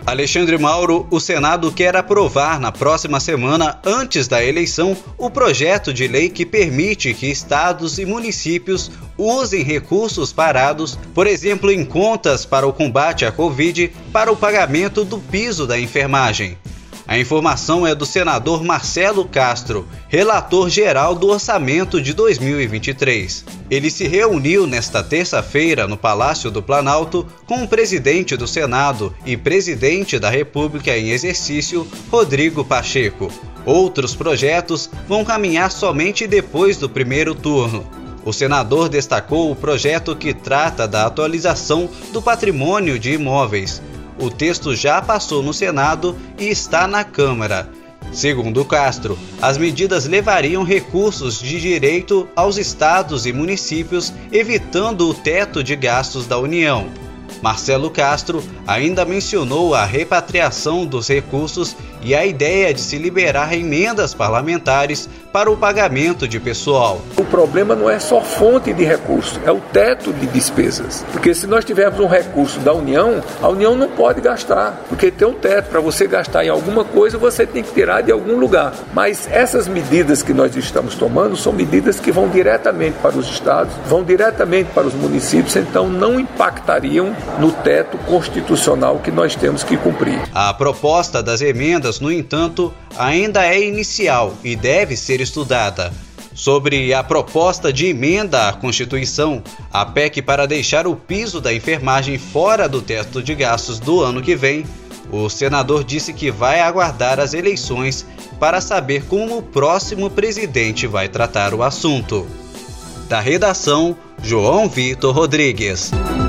Alexandre Mauro, o Senado quer aprovar na próxima semana, antes da eleição, o projeto de lei que permite que estados e municípios usem recursos parados, por exemplo, em contas para o combate à Covid, para o pagamento do piso da enfermagem. A informação é do senador Marcelo Castro, relator geral do orçamento de 2023. Ele se reuniu nesta terça-feira no Palácio do Planalto com o presidente do Senado e presidente da República em exercício, Rodrigo Pacheco. Outros projetos vão caminhar somente depois do primeiro turno. O senador destacou o projeto que trata da atualização do patrimônio de imóveis. O texto já passou no Senado e está na Câmara. Segundo Castro, as medidas levariam recursos de direito aos estados e municípios, evitando o teto de gastos da União. Marcelo Castro ainda mencionou a repatriação dos recursos e a ideia de se liberar emendas parlamentares para o pagamento de pessoal. O problema não é só fonte de recurso, é o teto de despesas. Porque se nós tivermos um recurso da União, a União não pode gastar, porque tem um teto. Para você gastar em alguma coisa, você tem que tirar de algum lugar. Mas essas medidas que nós estamos tomando são medidas que vão diretamente para os estados, vão diretamente para os municípios, então não impactariam no teto constitucional que nós temos que cumprir. A proposta das emendas, no entanto, ainda é inicial e deve ser estudada. Sobre a proposta de emenda à Constituição, a PEC para deixar o piso da enfermagem fora do teto de gastos do ano que vem, o senador disse que vai aguardar as eleições para saber como o próximo presidente vai tratar o assunto. Da redação, João Vitor Rodrigues.